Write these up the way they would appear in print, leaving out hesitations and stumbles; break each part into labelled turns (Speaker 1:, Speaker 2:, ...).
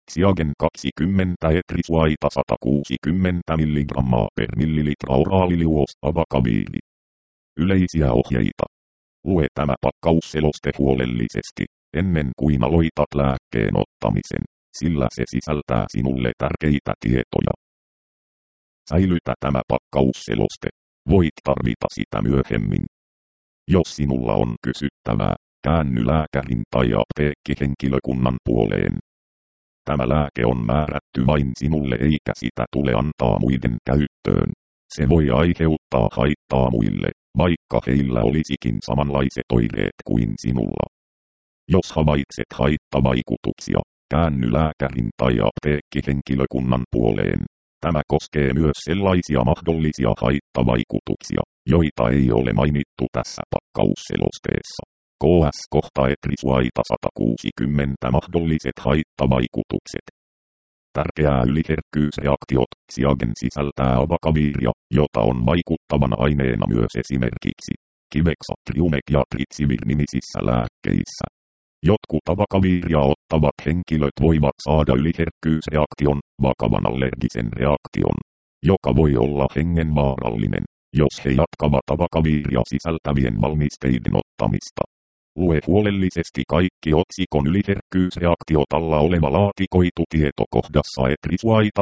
Speaker 1: Xiagen 20 etrisuaita 160 mg per millilitra oraaliliuos avakaviiri. Yleisiä ohjeita. Lue tämä pakkausseloste huolellisesti, ennen kuin aloitat lääkkeen ottamisen, sillä se sisältää sinulle tärkeitä tietoja. Säilytä tämä pakkausseloste. Voit tarvita sitä myöhemmin. Jos sinulla on kysyttävää, käänny lääkärin tai apteekkihenkilökunnan puoleen. Tämä lääke on määrätty vain sinulle eikä sitä tule antaa muiden käyttöön. Se voi aiheuttaa haittaa muille, vaikka heillä olisikin samanlaiset oireet kuin sinulla. Jos havaitset haittavaikutuksia, käänny lääkärin tai apteekkihenkilökunnan puoleen. Tämä koskee myös sellaisia mahdollisia haittavaikutuksia, joita ei ole mainittu tässä pakkausselosteessa. KS-kohta etrisuaita 160 mahdolliset haittavaikutukset. Tärkeää yliherkkyysreaktiot. Xiagen sisältää avakaviiria, jota on vaikuttavan aineena myös esimerkiksi Kivexatriumek ja Tritsivir nimisissä lääkkeissä. Jotkut avakaviiria ottavat henkilöt voivat saada yliherkkyysreaktion, vakavan allergisen reaktion, joka voi olla hengenvaarallinen, jos he jatkavat avakaviiria sisältävien valmisteiden ottamista. Lue huolellisesti kaikki otsikon yliherkkyysreaktiot alla oleva laatikoitu tieto kohdassa etrisuaita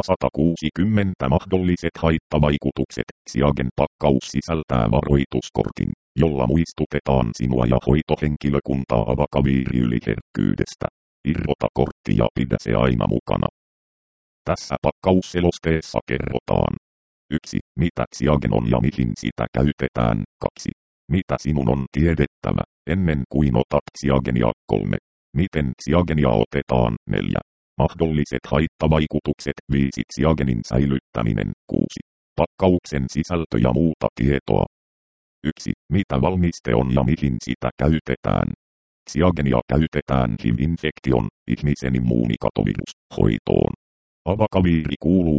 Speaker 1: 160 mahdolliset haittavaikutukset. Xiagen pakkaus sisältää varoituskortin, jolla muistutetaan sinua ja hoitohenkilökuntaa avakaviiriyliherkkyydestä. Irrota kortti ja pidä se aina mukana. Tässä pakkausselosteessa kerrotaan. 1. Mitä Xiagen on ja mihin sitä käytetään. 2. Mitä sinun on tiedettävä, ennen kuin otat Xiagenia. 3. Miten Xiagenia otetaan. 4. Mahdolliset haittavaikutukset. 5. Xiagenin säilyttäminen. 6. Pakkauksen sisältö ja muuta tietoa. 1. Mitä valmiste on ja mihin sitä käytetään. Xiagenia käytetään HIV-infektion, ihmisen immuunikatovirus, hoitoon. Avakaviiri kuuluu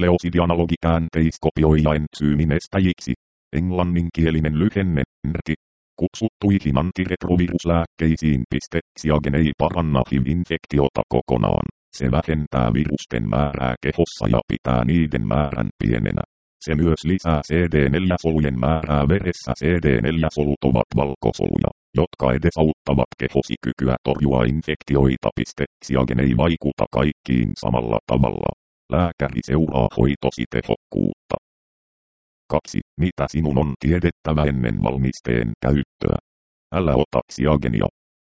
Speaker 1: nukleosidianalogikäänteiskopioijaentsyyminestäjiksi, englanninkielinen lyhenne, NRT, kutsuttuihin antiretroviruslääkkeisiin. Xiagen ei paranna HIV-infektiota kokonaan. Se vähentää virusten määrää kehossa ja pitää niiden määrän pienenä. Se myös lisää CD4-solujen määrää veressä. CD4-solut ovat valkosoluja, jotka edesauttavat kehosi kykyä torjua infektioita. Xiagen ei vaikuta kaikkiin samalla tavalla. Lääkäri seuraa hoitosi tehokkuutta. 2. Mitä sinun on tiedettävä ennen valmisteen käyttöä? Älä ota Xiagenia.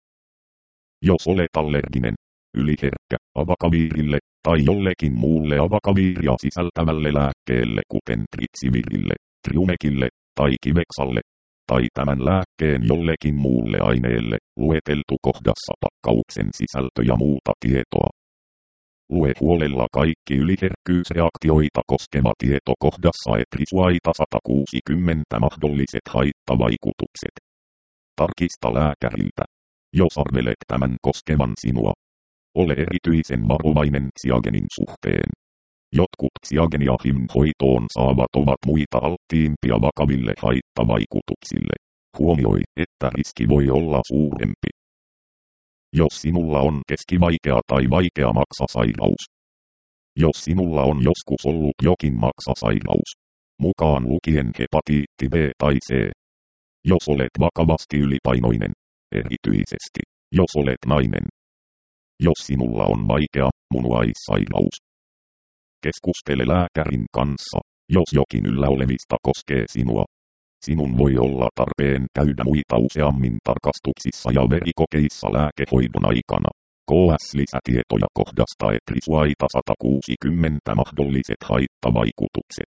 Speaker 1: Jos olet allerginen, yliherkkä avakaviirille tai jollekin muulle avakaviiria sisältävälle lääkkeelle kuten Tritsivirille, Triumekille tai Kivexalle, tai tämän lääkkeen jollekin muulle aineelle, lueteltu kohdassa pakkauksen sisältö ja muuta tietoa. Lue huolella kaikki yliherkkyysreaktioita koskeva tieto kohdassa etrisuaita 160 mahdolliset haittavaikutukset. Tarkista lääkäriltä, jos arvelet tämän koskevan sinua. Ole erityisen varovainen Xiagenin suhteen. Jotkut Xiagenia HIV-hoitoon saavat ovat muita alttiimpia vakaville haittavaikutuksille. Huomioi, että riski voi olla suurempi. Jos sinulla on keskivaikea tai vaikea maksasairaus. Jos sinulla on joskus ollut jokin maksasairaus, mukaan lukien hepatiitti B tai C. Jos olet vakavasti ylipainoinen, erityisesti, jos olet nainen. Jos sinulla on vaikea munuaissairaus. Keskustele lääkärin kanssa, jos jokin yllä olevista koskee sinua. Sinun voi olla tarpeen käydä muita useammin tarkastuksissa ja verikokeissa lääkehoidon aikana. KS-lisätietoja kohdasta etrisuaita 160 mahdolliset haittavaikutukset.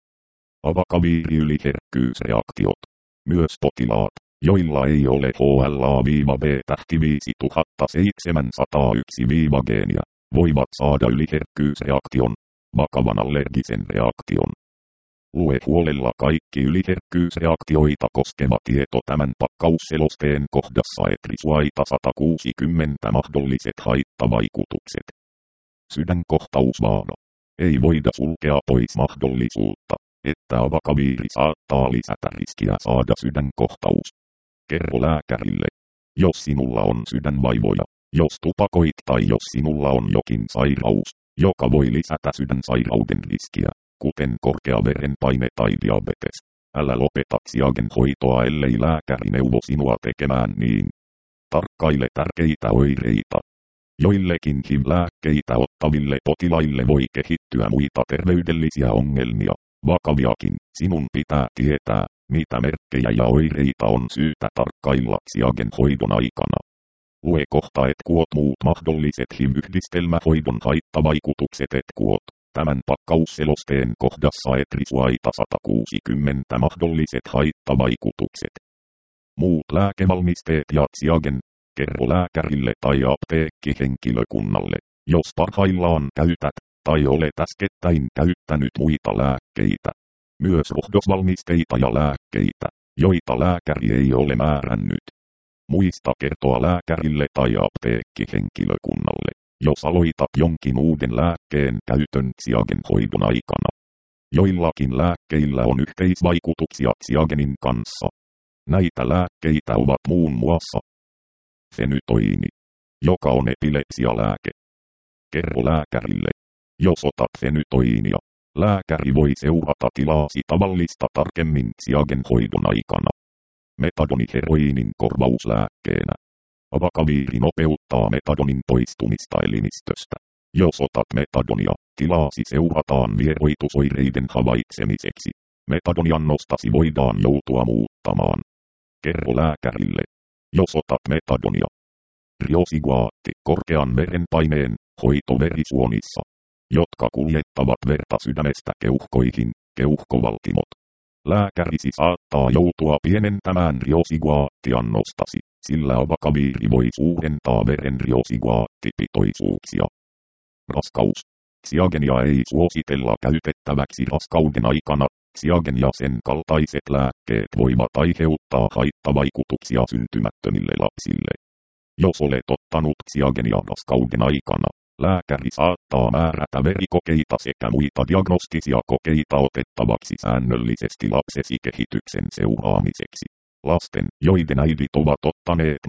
Speaker 1: Avakaviiriyliherkkyysreaktiot. Myös potilaat, joilla ei ole HLA-B-5001-geeniä, voivat saada yliherkkyysreaktion, vakavan allergisen reaktion. Lue huolella kaikki yliherkkyysreaktioita koskeva tieto tämän pakkausselosteen kohdassa etrisuaita 160 mahdolliset haittavaikutukset. Sydänkohtausvaara. Ei voida sulkea pois mahdollisuutta, että avakaviiri saattaa lisätä riskiä saada sydänkohtaus. Kerro lääkärille, jos sinulla on sydänvaivoja, Jos tupakoit tai jos sinulla on jokin sairaus, joka voi lisätä sydänsairauden riskiä, kuten korkea verenpaine tai diabetes, älä lopeta Xiagen hoitoa ellei lääkäri neuvo sinua tekemään niin. Tarkkaile tärkeitä oireita. Joillekin HIV-lääkkeitä ottaville potilaille voi kehittyä muita terveydellisiä ongelmia, vakaviakin. Sinun pitää tietää, mitä merkkejä ja oireita on syytä tarkkailla Xiagen hoidon aikana. Lue kohta kuot muut mahdolliset HIV-yhdistelmähoidon haittavaikutukset kuot. Tämän pakkausselosteen kohdassa Etrisuaita 160 mahdolliset haittavaikutukset. Muut lääkevalmisteet ja Xiagen. Kerro lääkärille tai apteekkihenkilökunnalle, jos parhaillaan käytät tai olet äskettäin käyttänyt muita lääkkeitä. Myös rohdosvalmisteita ja lääkkeitä, joita lääkäri ei ole määrännyt. Muista kertoa lääkärille tai apteekkihenkilökunnalle, jos aloitat jonkin uuden lääkkeen käytön Xiagen hoidon aikana. Joillakin lääkkeillä on yhteisvaikutuksia Xiagenin kanssa. Näitä lääkkeitä ovat muun muassa fenytoini, joka on epilepsialääke. Kerro lääkärille. Jos otat fenytoinia, lääkäri voi seurata tilaasi tavallista tarkemmin Xiagen hoidon aikana. Metadoni heroiinin korvauslääkkeenä. Avakaviiri nopeuttaa metadonin poistumista elimistöstä. Jos otat metadonia, tilaasi seurataan vieroitusoireiden havaitsemiseksi. Metadoniannostasi voidaan joutua muuttamaan. Kerro lääkärille. Jos otat metadonia. Riosiguaatti, korkean verenpaineen, hoito verisuonissa, jotka kuljettavat verta sydämestä keuhkoihin, keuhkovaltimot. Lääkärisi saattaa joutua pienentämään riosiguaattiannostasi, sillä avakaviiri voi suurentaa veren riosiguaattipitoisuuksia. Raskaus. Xiagenia ei suositella käytettäväksi raskauden aikana. Xiagen ja sen kaltaiset lääkkeet voivat aiheuttaa haittavaikutuksia syntymättömille lapsille. Jos olet ottanut Xiagenia raskauden aikana, lääkäri saattaa määrätä verikokeita sekä muita diagnostisia kokeita otettavaksi säännöllisesti lapsesi kehityksen seuraamiseksi. Lasten, joiden äidit ovat ottaneet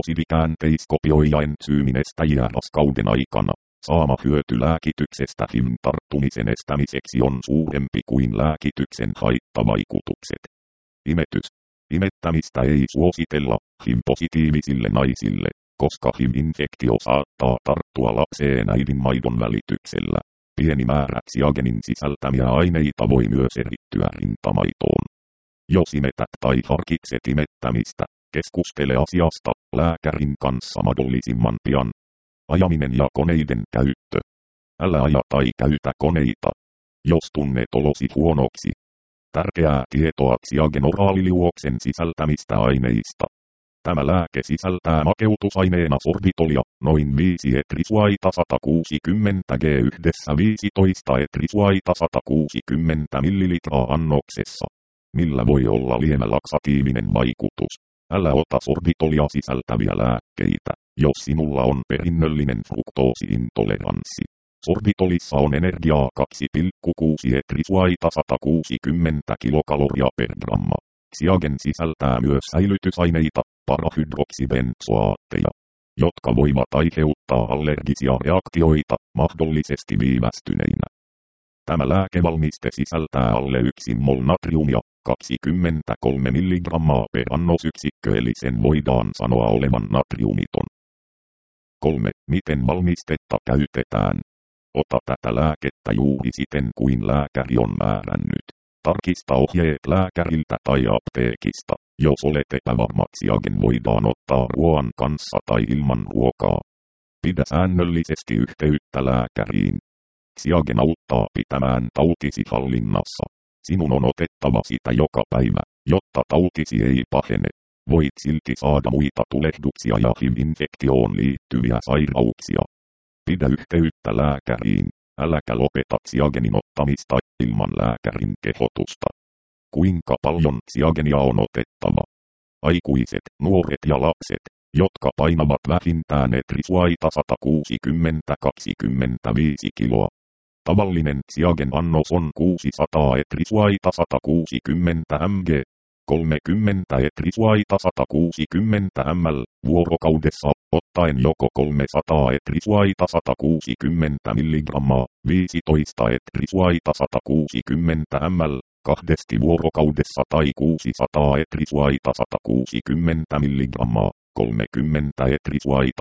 Speaker 1: nukleosidikäänteiskopioija-entsyymin estäjiä raskauden aikana, saama hyöty lääkityksestä HIV:n tarttumisen estämiseksi on suurempi kuin lääkityksen haittavaikutukset. Imetys. Imettämistä ei suositella HIV-positiivisille naisille, koska HIV-infektio saattaa tarttua lapseen äidin maidon välityksellä. Pieni määrä Xiagenin sisältämiä aineita voi myös erittyä rintamaitoon. Jos imetät tai harkitset imettämistä, keskustele asiasta lääkärin kanssa mahdollisimman pian. Ajaminen ja koneiden käyttö. Älä aja tai käytä koneita, jos tunnet olosi huonoksi. Tärkeää tietoa Xiagen oraaliliuoksen sisältämistä aineista. Tämä lääke sisältää makeutusaineena sorbitolia, noin 5 etrisuaita 160 g yhdessä 15 etrisuaita 160 ml annoksessa, millä voi olla lievä laksatiivinen vaikutus. Älä ota sorbitolia sisältäviä lääkkeitä, jos sinulla on perinnöllinen fruktoosiintoleranssi. Sorbitolissa on energiaa 2,6 etrisuaita 160 kilokaloria per gramma. Xiagen sisältää myös säilytysaineita, parahydroksibenzoaatteja, jotka voivat aiheuttaa allergisia reaktioita, mahdollisesti viivästyneinä. Tämä lääkevalmiste sisältää alle 1 mol natriumia, 23 mg per annosyksikkö, eli sen voidaan sanoa olevan natriumiton. 3. Miten valmistetta käytetään? Ota tätä lääkettä juuri siten kuin lääkäri on määrännyt. Tarkista ohjeet lääkäriltä tai apteekista, jos olet epävarma. Xiagen voidaan ottaa ruoan kanssa tai ilman ruokaa. Pidä säännöllisesti yhteyttä lääkäriin. Xiagen auttaa pitämään tautisi hallinnassa. Sinun on otettava sitä joka päivä, jotta tautisi ei pahene. Voit silti saada muita tulehduksia ja HIV-infektioon liittyviä sairauksia. Pidä yhteyttä lääkäriin, äläkä lopeta Xiagenin ottamista ilman lääkärin kehotusta. Kuinka paljon Xiagenia on otettava? Aikuiset, nuoret ja lapset, jotka painavat vähintään etrisuaita 160-25 kiloa. Tavallinen Xiagen annos on 600 etrisuaita 160 mg. 30 etrisuaita 160 ml vuorokaudessa, ottaen joko 300 etrisuaita 160 mg, 15 etrisuaita 160 ml, kahdesti vuorokaudessa tai 600 etrisuaita 160 mg, 30 etrisuaita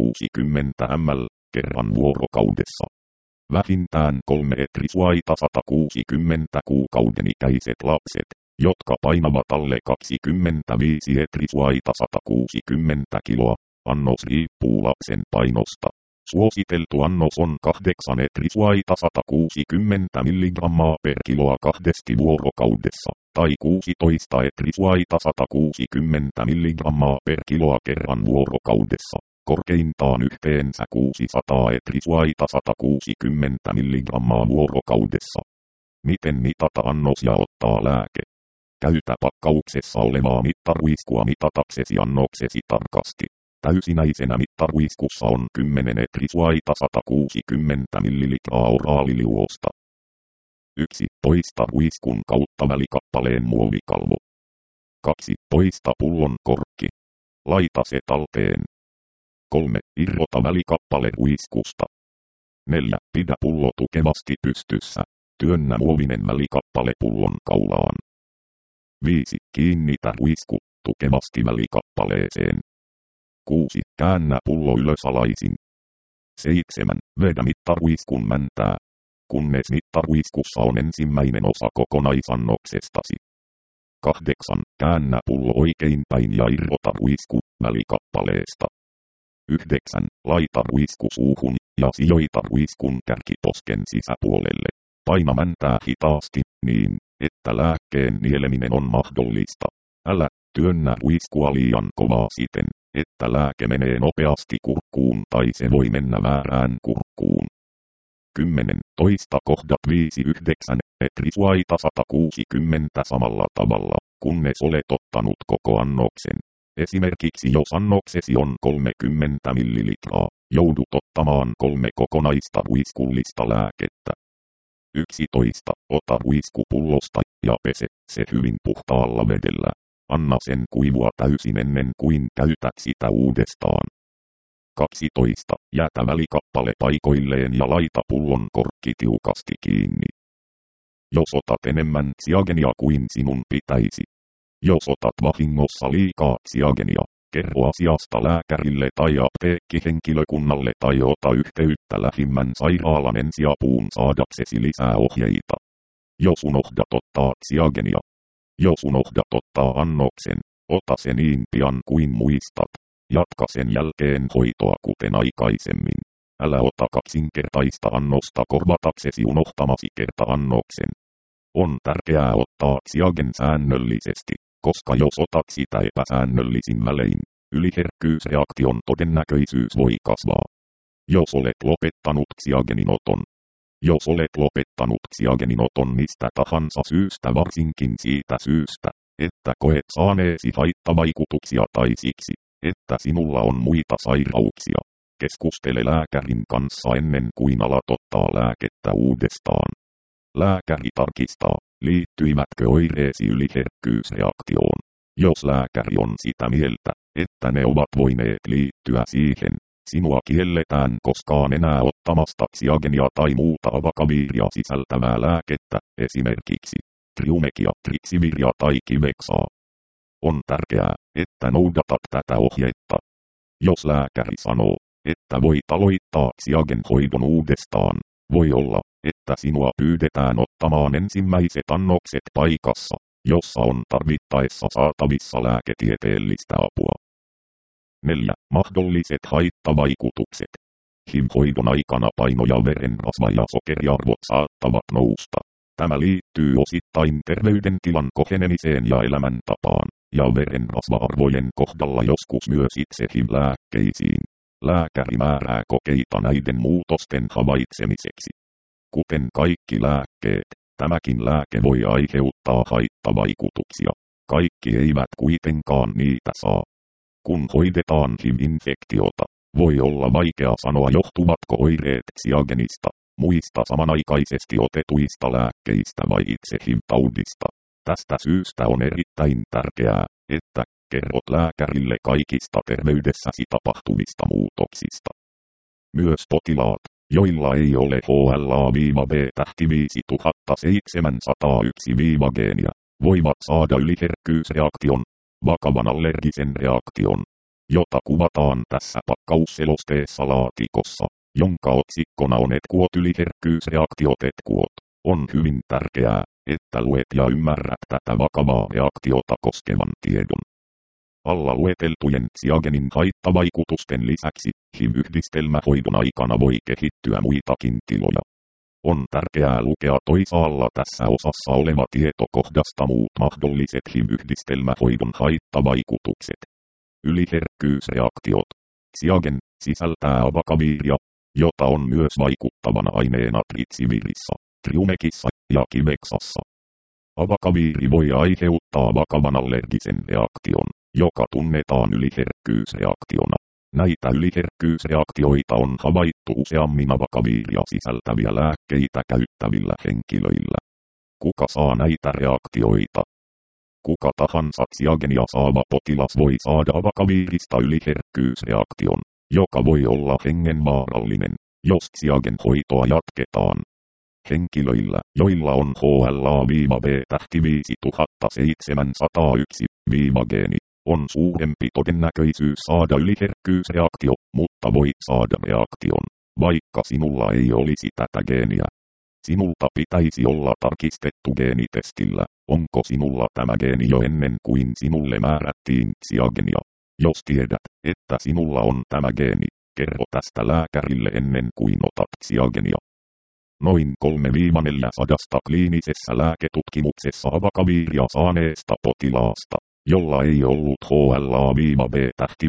Speaker 1: 160 ml, kerran vuorokaudessa. Vähintään 3 etrisuaita 160 kuukauden ikäiset lapset, jotka painavat alle 25 etrisuaita 160 kiloa. Annos riippuu lapsen painosta. Suositeltu annos on 8 etrisuaita 160 mg per kiloa kahdesti vuorokaudessa, tai 16 etrisuaita 160 mg per kiloa kerran vuorokaudessa. Korkeintaan yhteensä 600 etrisuaita 160 mg vuorokaudessa. Miten mitata annos ja ottaa lääke? Käytä pakkauksessa olevaa mittaruiskua mitataksesi annoksesi tarkasti. Täysinäisenä mittaruiskussa on 10 etrisuaita 160 ml oraaliliuosta. 1. Poista ruiskun kautta välikappaleen muovikalvo. 2. Poista pullon korkki. Laita se talteen. 3. Irrota välikappale ruiskusta. 4. Pidä pullo tukevasti pystyssä. Työnnä muovinen välikappale pullon kaulaan. 5. Kiinnitä ruisku tukevasti välikappaleeseen. 6. Käännä pullo ylösalaisin. 7. Vedä mittaruiskun mäntää, kunnes mittaruiskussa on ensimmäinen osa kokonaisannoksestasi. 8. Käännä pullo oikeinpäin ja irrota ruisku välikappaleesta. 9. Laita ruisku suuhun ja sijoita ruiskun kärkiposken sisäpuolelle. Paina mäntää hitaasti niin, että lääkkeen nieleminen on mahdollista. Älä työnnä ruiskua liian kovaa siten, että lääke menee nopeasti kurkkuun tai se voi mennä väärään kurkkuun. 10. Toista kohdat 5-9 etrisuaita 160 samalla tavalla, kunnes olet ottanut koko annoksen. Esimerkiksi jos annoksesi on 30 ml, joudut ottamaan 3 kokonaista ruiskullista lääkettä. 11. Ota ruisku pullosta ja pese se hyvin puhtaalla vedellä. Anna sen kuivua täysin ennen kuin käytät sitä uudestaan. 12. Jätä välikappale paikoilleen ja laita pullon korkki tiukasti kiinni. Jos otat enemmän tsiagenia kuin sinun pitäisi. Jos otat vahingossa liikaa tsiagenia, kerro asiasta lääkärille tai apteekkihenkilökunnalle tai ota yhteyttä lähimmän sairaalan ensiapuun saadaksesi lisää ohjeita. Jos unohdat ottaa tsiagenia. Jos unohdat ottaa annoksen, ota se niin pian kuin muistat. Jatka sen jälkeen hoitoa kuten aikaisemmin. Älä ota kaksinkertaista annosta korvataksesi unohtamasi kerta-annoksen. On tärkeää ottaa tsiagen säännöllisesti, koska jos otat sitä epäsäännöllisin välein, yliherkkyysreaktion todennäköisyys voi kasvaa. Jos olet lopettanut tsiageninoton. Jos olet lopettanut tsiageninoton mistä tahansa syystä, varsinkin siitä syystä, että koet saaneesi haittavaikutuksia tai siksi, että sinulla on muita sairauksia, keskustele lääkärin kanssa ennen kuin alat ottaa lääkettä uudestaan. Lääkäri tarkistaa, liittyivätkö oireesi yliherkkyysreaktioon. Jos lääkäri on sitä mieltä, että ne ovat voineet liittyä siihen, sinua kielletään koskaan enää ottamasta tsiagenia tai muuta avakaviria sisältävää lääkettä, esimerkiksi triumekia, triksiviria tai kiveksaa. On tärkeää, että noudatat tätä ohjetta. Jos lääkäri sanoo, että voit aloittaa tsiagen hoidon uudestaan, voi olla, että sinua pyydetään ottamaan ensimmäiset annokset paikassa, jossa on tarvittaessa saatavissa lääketieteellistä apua. 4. Mahdolliset haittavaikutukset. HIV-hoidon aikana paino ja verenrasva ja sokeriarvot saattavat nousta. Tämä liittyy osittain terveydentilan kohenemiseen ja elämäntapaan, ja verenrasva-arvojen kohdalla joskus myös itse HIV-lääkkeisiin. Lääkäri määrää kokeita näiden muutosten havaitsemiseksi. Kuten kaikki lääkkeet, tämäkin lääke voi aiheuttaa haittavaikutuksia. Kaikki eivät kuitenkaan niitä saa. Kun hoidetaan HIV-infektiota, voi olla vaikea sanoa johtuvatko oireet tsiagenista, muista samanaikaisesti otetuista lääkkeistä vai itse HIV-taudista. Tästä syystä on erittäin tärkeää, että kerrot lääkärille kaikista terveydessäsi tapahtuvista muutoksista. Myös potilaat, joilla ei ole HLA-B-tähti 5701-geeniä, voivat saada yliherkkyysreaktion, vakavan allergisen reaktion, jota kuvataan tässä pakkausselosteessa laatikossa, jonka otsikkona on etkuot yliherkkyysreaktiot etkuot. On hyvin tärkeää, että luet ja ymmärrät tätä vakavaa reaktiota koskevan tiedon. Alla lueteltujen Xiagenin haittavaikutusten lisäksi HIV-yhdistelmähoidon aikana voi kehittyä muitakin tiloja. On tärkeää lukea toisaalla tässä osassa oleva tieto kohdasta muut mahdolliset HIV-yhdistelmähoidon haittavaikutukset. Yliherkkyysreaktiot. Xiagen sisältää avakaviiria, jota on myös vaikuttavana aineena tritsivirissä, triumekissa ja kiveksassa. Avakaviiri voi aiheuttaa vakavan allergisen reaktion, joka tunnetaan yliherkkyysreaktiona. Näitä yliherkkyysreaktioita on havaittu useammin avakaviiria sisältäviä lääkkeitä käyttävillä henkilöillä. Kuka saa näitä reaktioita? Kuka tahansa Xiagenia saava potilas voi saada avakaviirista yliherkkyysreaktion, joka voi olla hengenvaarallinen, jos Xiagen hoitoa jatketaan. Henkilöillä, joilla on HLA-B-tähti 5701-geeni, on suurempi todennäköisyys saada yliherkkyysreaktio, mutta voit saada reaktion, vaikka sinulla ei olisi tätä geeniä. Sinulta pitäisi olla tarkistettu geenitestillä, onko sinulla tämä geeni jo ennen kuin sinulle määrättiin Xiagenia. Jos tiedät, että sinulla on tämä geeni, kerro tästä lääkärille ennen kuin otat Xiagenia. Noin 3-400 kliinisessä lääketutkimuksessa avakaviiria saaneesta potilaasta, jolla ei ollut HLA-B-tähti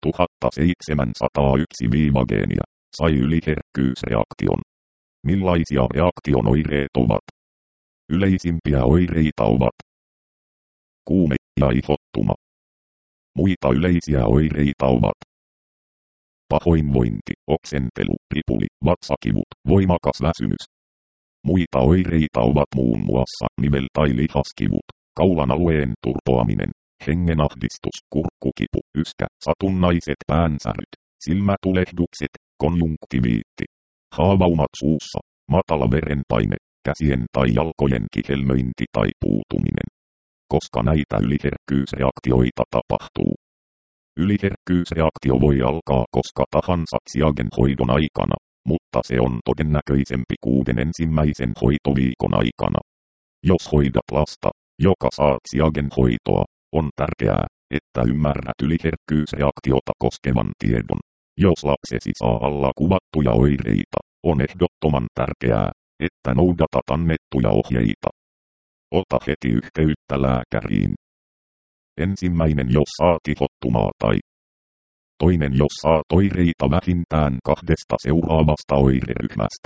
Speaker 1: 5701-geeniä, sai yliherkkyysreaktion. Millaisia reaktion oireet ovat? Yleisimpiä oireita ovat kuume ja ihottuma. Muita yleisiä oireita ovat pahoinvointi, oksentelu, ripuli, vatsakivut, voimakas väsymys. Muita oireita ovat muun muassa nivel- tai lihaskivut, kaulan alueen turpoaminen, hengenahdistus, kurkkukipu, yskä, satunnaiset päänsäryt, silmätulehdukset, konjunktiviitti, haavaumat suussa, matala verenpaine, käsien tai jalkojen kihelmöinti tai puutuminen. Koska näitä yliherkkyysreaktioita tapahtuu. Yliherkkyysreaktio voi alkaa koska tahansa Xiagen hoidon aikana, mutta se on todennäköisempi 6 ensimmäisen hoitoviikon aikana. Jos hoidat lasta, joka saa Xiagen hoitoa, on tärkeää, että ymmärrät yliherkkyysreaktiota koskevan tiedon. Jos lapsesi saa alla kuvattuja oireita, on ehdottoman tärkeää, että noudatat annettuja ohjeita. Ota heti yhteyttä lääkäriin. Ensimmäinen, jos saat ihottumaa tai toinen, jos saat oireita vähintään 2 seuraavasta oireryhmästä.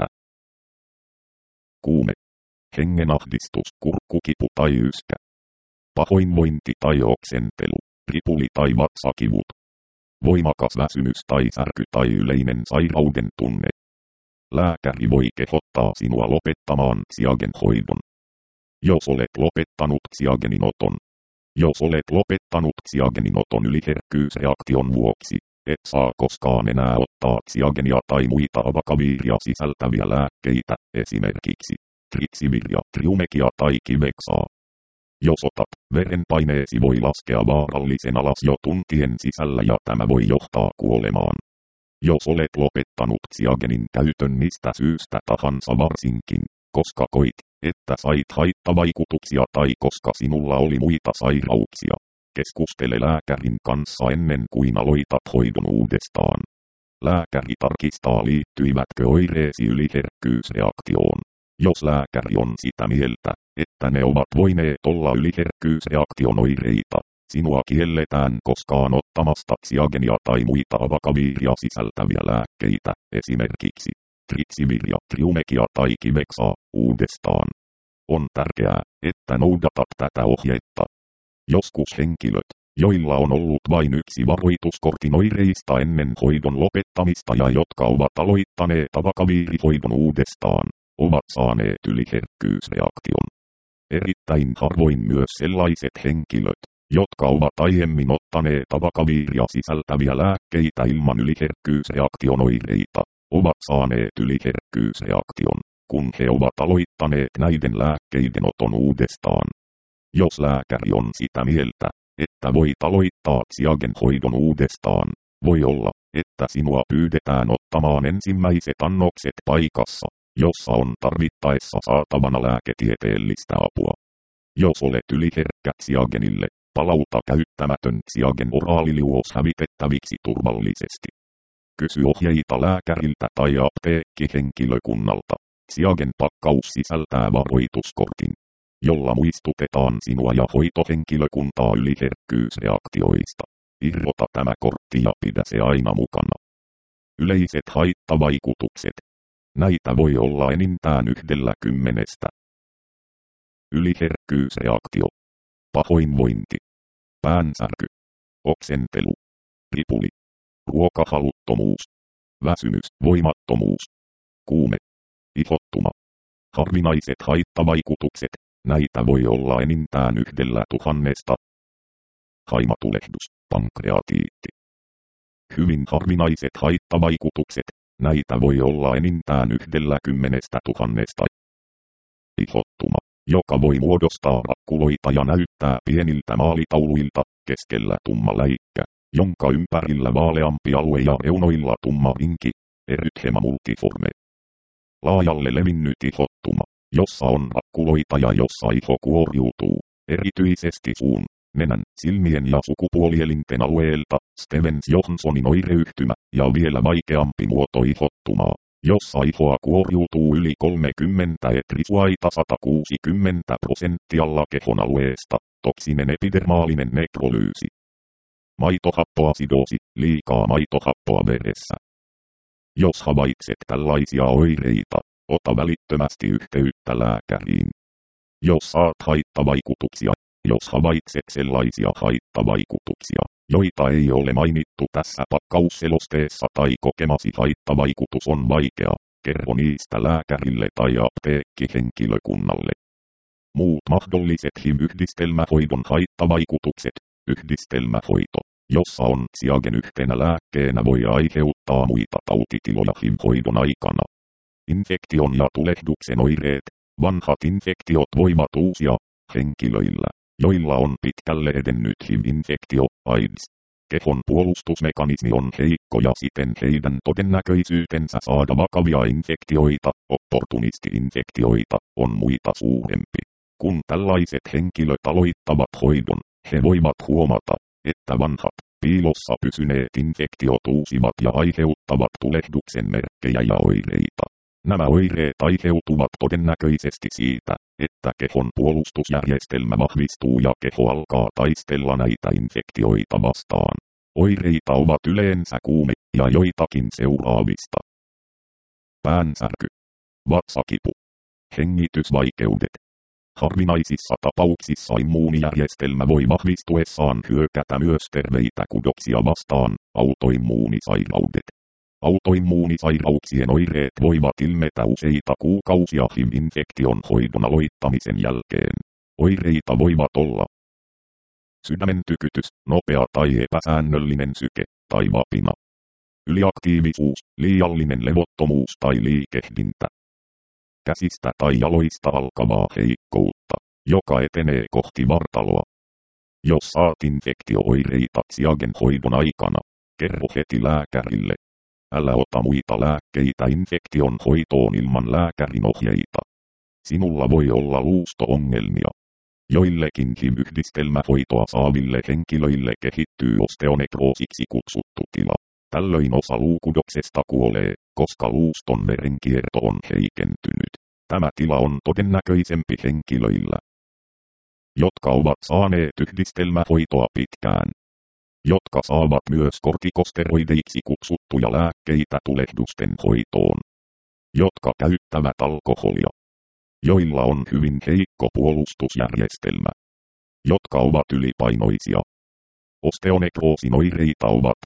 Speaker 1: Kuume, hengenahdistus, kurkkukipu tai yskä, pahoinvointi tai oksentelu, ripuli tai vatsakivut, voimakas väsymys tai särky tai yleinen sairauden tunne. Lääkäri voi kehottaa sinua lopettamaan Xiagen hoidon. Jos olet lopettanut Xiagenin oton. Jos olet lopettanut Xiagenin oton yliherkkyysreaktion vuoksi, et saa koskaan enää ottaa Xiagenia tai muita avakaviiria sisältäviä lääkkeitä, esimerkiksi tritsiviria, triumekia tai kiveksaa. Jos otat, verenpaineesi voi laskea vaarallisen alas jo tuntien sisällä ja tämä voi johtaa kuolemaan. Jos olet lopettanut Xiagenin käytön mistä syystä tahansa varsinkin, koska koit, että sait haittavaikutuksia tai koska sinulla oli muita sairauksia, keskustele lääkärin kanssa ennen kuin aloitat hoidon uudestaan. Lääkäri tarkistaa liittyivätkö oireesi yliherkkyysreaktioon. Jos lääkäri on sitä mieltä, että ne ovat voineet olla yliherkkyysreaktion oireita, sinua kielletään koskaan ottamasta Xiagenia tai muita avakaviiria sisältäviä lääkkeitä, esimerkiksi tritsiviria, triumekia tai kiveksaa, uudestaan. On tärkeää, että noudatat tätä ohjetta. Joskus henkilöt, joilla on ollut vain yksi varoituskortin oireista ennen hoidon lopettamista ja jotka ovat aloittaneet avakaviirihoidon uudestaan, ovat saaneet yliherkkyysreaktion. Erittäin harvoin myös sellaiset henkilöt, jotka ovat aiemmin ottaneet avakaviiria sisältäviä lääkkeitä ilman yliherkkyysreaktion oireita, ovat saaneet yliherkkyysreaktion, kun he ovat aloittaneet näiden lääkkeiden oton uudestaan. Jos lääkäri on sitä mieltä, että voit aloittaa Xiagen hoidon uudestaan, voi olla, että sinua pyydetään ottamaan ensimmäiset annokset paikassa, jossa on tarvittaessa saatavana lääketieteellistä apua. Jos olet yliherkkä Xiagenille, palauta käyttämätön Xiagen oraaliliuos hävitettäviksi turvallisesti. Kysy ohjeita lääkäriltä tai apteekkihenkilökunnalta. Xiagen pakkaus sisältää varoituskortin, jolla muistutetaan sinua ja hoitohenkilökuntaa yliherkkyysreaktioista. Irrota tämä kortti ja pidä se aina mukana. Yleiset haittavaikutukset. Näitä voi olla enintään 10. Yliherkkyysreaktio. Pahoinvointi. Päänsärky. Oksentelu. Ripuli. Ruokahaluttomuus. Väsymys, voimattomuus. Kuume. Ihottuma. Harvinaiset haittavaikutukset. Näitä voi olla enintään 1000. Haimatulehdus, pankreatiitti. Hyvin harvinaiset haittavaikutukset. Näitä voi olla enintään 10 000. Ihottuma, joka voi muodostaa rakkuloita ja näyttää pieniltä maalitauluilta, keskellä tumma läikkä, jonka ympärillä vaaleampi alue ja reunoilla tumma rinki, erythema multiforme. Laajalle levinnyt ihottuma, jossa on rakkuloita ja jossa iho kuoriutuu, erityisesti suun, nenän, silmien ja sukupuolielinten alueelta, Stevens-Johnsonin oireyhtymä, ja vielä vaikeampi muoto ihottumaa, jossa ihoa kuoriutuu yli 30 etrisuaita 160% alla kehon alueesta, toksinen epidermaalinen nekrolyysi. Maitohappoasidoosi, liikaa maitohappoa veressä. Jos havaitset tällaisia oireita, ota välittömästi yhteyttä lääkäriin. Jos saat haittavaikutuksia, jos havaitset sellaisia haittavaikutuksia, joita ei ole mainittu tässä pakkausselosteessa tai kokemasi haittavaikutus on vaikea, kerro niistä lääkärille tai apteekkihenkilökunnalle. Muut mahdolliset HIV-yhdistelmähoidon haittavaikutukset. Yhdistelmähoito, jossa on Xiagen yhtenä lääkkeenä, voi aiheuttaa muita tautitiloja HIV-hoidon aikana. Infektion ja tulehduksen oireet. Vanhat infektiot voivat uusia henkilöillä, joilla on pitkälle edennyt HIV-infektio, AIDS. Kehon puolustusmekanismi on heikko ja siten heidän todennäköisyytensä saada vakavia infektioita, opportunisti-infektioita, on muita suurempi. Kun tällaiset henkilöt aloittavat hoidon, he voivat huomata, että vanhat, piilossa pysyneet infektiot uusivat ja aiheuttavat tulehduksen merkkejä ja oireita. Nämä oireet aiheutuvat todennäköisesti siitä, että kehon puolustusjärjestelmä vahvistuu ja keho alkaa taistella näitä infektioita vastaan. Oireita ovat yleensä kuume ja joitakin seuraavista. Päänsärky. Vatsakipu. Hengitysvaikeudet. Harvinaisissa tapauksissa immuunijärjestelmä voi vahvistuessaan hyökätä myös terveitä kudoksia vastaan, autoimmuunisairaudet. Autoimmuunisairauksien oireet voivat ilmetä useita kuukausia HIV-infektion hoidon aloittamisen jälkeen. Oireita voivat olla sydämen tykytys, nopea tai epäsäännöllinen syke, tai vapina. Yliaktiivisuus, liiallinen levottomuus tai liikehdintä. Käsistä tai jaloista alkavaa heikkoutta, joka etenee kohti vartaloa. Jos saat infektio-oireita Xiagen hoidon aikana, kerro heti lääkärille. Älä ota muita lääkkeitä infektion hoitoon ilman lääkärin ohjeita. Sinulla voi olla luusto-ongelmia. Joillekin HIV-yhdistelmähoitoa saaville henkilöille kehittyy osteonekroosiksi kutsuttu tila. Tällöin osa luukudoksesta kuolee, koska luuston verenkierto on heikentynyt. Tämä tila on todennäköisempi henkilöillä, jotka ovat saaneet yhdistelmähoitoa pitkään, jotka saavat myös kortikosteroideiksi kutsuttuja lääkkeitä tulehdusten hoitoon, jotka käyttävät alkoholia, joilla on hyvin heikko puolustusjärjestelmä, jotka ovat ylipainoisia. Osteonekroosin oireita ovat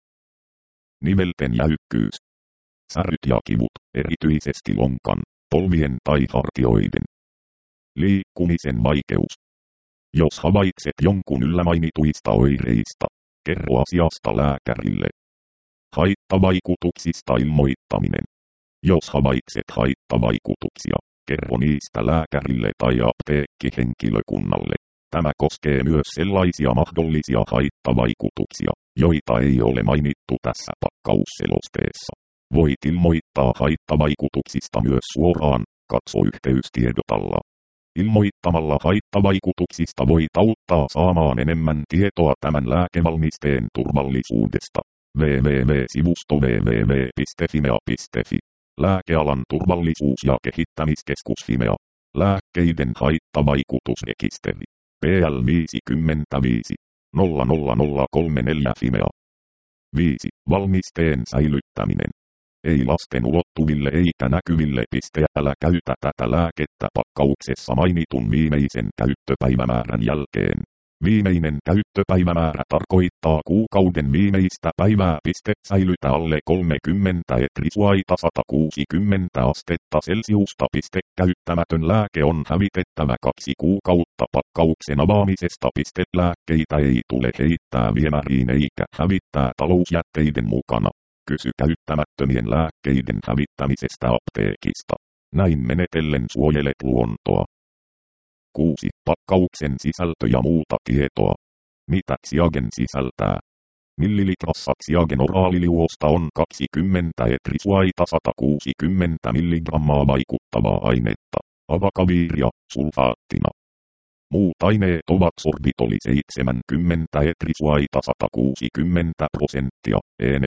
Speaker 1: nivelten jäykkyys, säryt ja kivut, erityisesti lonkan, polvien tai hartioiden, Liikkumisen vaikeus. Jos havaitset jonkun yllä mainituista oireista, kerro asiasta lääkärille. Haittavaikutuksista ilmoittaminen. Jos havaitset haittavaikutuksia, kerro niistä lääkärille tai apteekkihenkilökunnalle. Tämä koskee myös sellaisia mahdollisia haittavaikutuksia, joita ei ole mainittu tässä pakkausselosteessa. Voit ilmoittaa haittavaikutuksista myös suoraan, katso yhteystiedot alla. Ilmoittamalla haittavaikutuksista voit auttaa saamaan enemmän tietoa tämän lääkevalmisteen turvallisuudesta. www.sivusto www.fimea.fi. Lääkealan turvallisuus- ja kehittämiskeskus Fimea. Lääkkeiden haittavaikutusrekisteri. PL 55 00034 Fimea. 5. Valmisteen säilyttäminen. Ei lasten ulottuville eikä näkyville. Älä käytä tätä lääkettä pakkauksessa mainitun viimeisen käyttöpäivämäärän jälkeen. Viimeinen käyttöpäivämäärä tarkoittaa kuukauden viimeistä päivää. Säilytä alle 30 etrisuaita 160 astetta Celsiusta. Käyttämätön lääke on hävitettävä 2 kuukautta pakkauksen avaamisesta. Lääkkeitä ei tule heittää viemäriin eikä hävittää talousjätteiden mukana. Kysy käyttämättömien lääkkeiden hävittämisestä apteekista. Näin menetellen suojelet luontoa. 6. Pakkauksen sisältö ja muuta tietoa. Mitä Xiagen sisältää? Millilitrassa Xiagen oraaliliuosta on 20 etrisuaita 160 milligrammaa vaikuttavaa ainetta, avakaviiria, sulfaattina. Muut aineet ovat sorbitoli 70 etrisuaita 160%,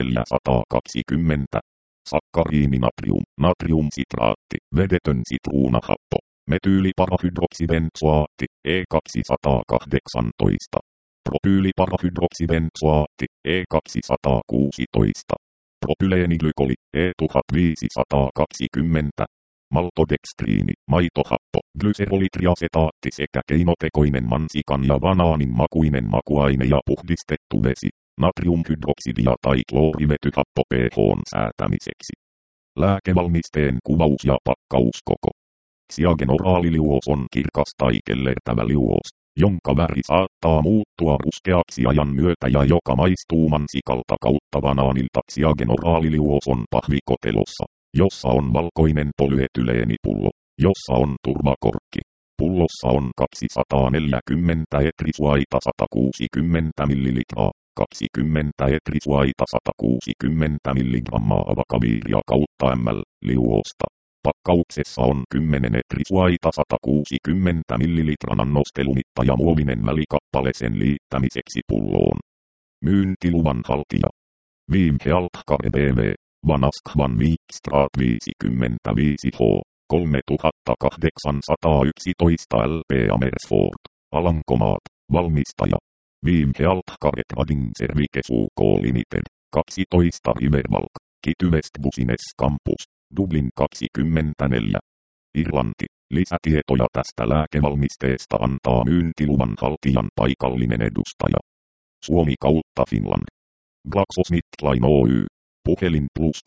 Speaker 1: E420, sakkariininatrium, natriumsitraatti, vedetön sitruunahappo, metyyliparahydroksibenzoaatti, E218, propyyliparahydroksibenzoaatti, E216, propyleeniglykoli, E1520, maltodekstriini, maitohappo, glyserolitriasetaatti sekä keinotekoinen mansikan ja banaanin makuinen makuaine ja puhdistettu vesi, natriumhydroksidia tai kloorivetyhappo pH:n säätämiseksi. Lääkevalmisteen kuvaus ja pakkauskoko. Xiagen oraaliliuos on kirkas tai kellertävä liuos, jonka väri saattaa muuttua ruskeaksi ajan myötä ja joka maistuu mansikalta kautta banaanilta. Xiagen oraaliliuos on pahvikotelossa, jossa on valkoinen polyetyleenipullo, jossa on turvakorkki. Pullossa on 240 etrisuaita 160 millilitraa, 20 etrisuaita 160 milligrammaa avakaviiria kautta ml liuosta. Pakkauksessa on 10 etrisuaita 160 millilitran annostelumita ja muovinen välikappale sen liittämiseksi pulloon. Myyntiluvan haltija. Vimhealtkare BV. Vanaskvan Viikstraat 55H. 3811 LP Amersfoort, Alankomaat, valmistaja. Vimhealtkare Trading Services UK Limited, 12 Riverwalk, Kitty Business Campus, Dublin 24. Irlanti. Lisätietoja tästä lääkevalmisteesta antaa myyntiluvan haltijan paikallinen edustaja. Suomi kautta Finland. GlaxoSmithKline Oy. Puhelin plus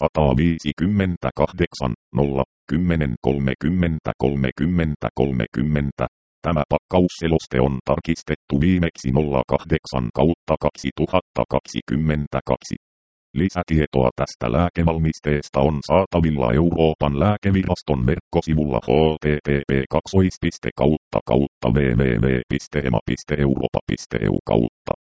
Speaker 1: 358 0 10 30 30 30. Tämä pakkausseloste on tarkistettu viimeksi 08/2022. Lisätietoa tästä lääkevalmisteesta on saatavilla Euroopan lääkeviraston verkkosivulla http://www.ema.europa.eu/.